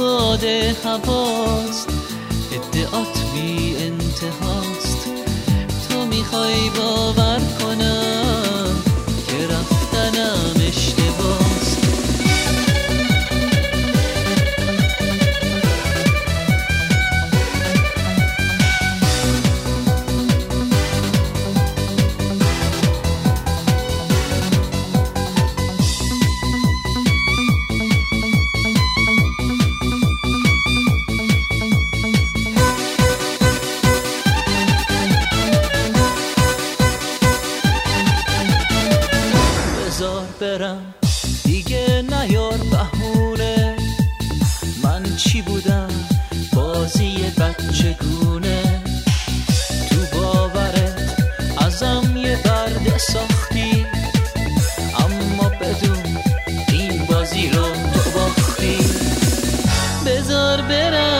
باد هواست، ادعات بی انتهاست. تو میخوای باور کنم که رفتنم اشتباست. برم دیگه نیار بهونه، من چی بودم بازی بچگونه. تو باورت ازم یه برده ساختی، اما بدون این بازی رو تو باختی. بذار برم